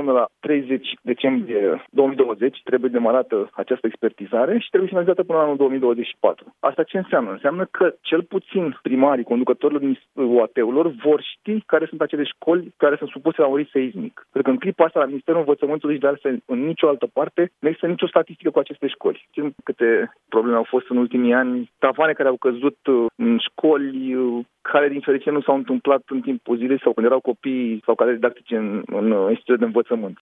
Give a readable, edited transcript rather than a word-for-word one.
până la 30 decembrie 2020 trebuie demarată această expertizare și trebuie finalizată până la anul 2024. Asta ce înseamnă? Înseamnă că cel puțin primarii, conducătorilor UAT-urilor vor ști care sunt acele școli care sunt supuse la un risc seismic. Pentru că în clipa asta la Ministerul Învățământului și de altfel în nicio altă parte nu există nicio statistică cu aceste școli. Știm câte probleme au fost în ultimii ani, tavane care au căzut în școli, care din fericire nu s-au întâmplat în timpul zilei sau când erau copii sau cadre didactice în instituții de învățământ.